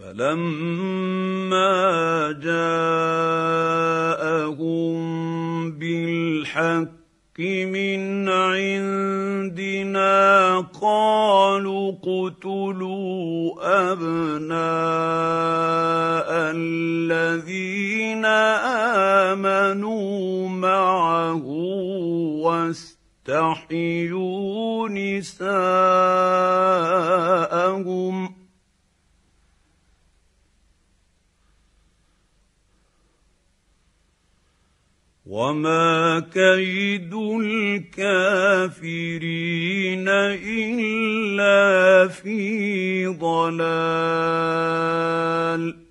فلما جاءهم بالحق من عندنا قالوا اقتلوا أبناء الذين آمنوا معه واستحيوا نساءهم وما كيد الكافرين إلا في ضلال.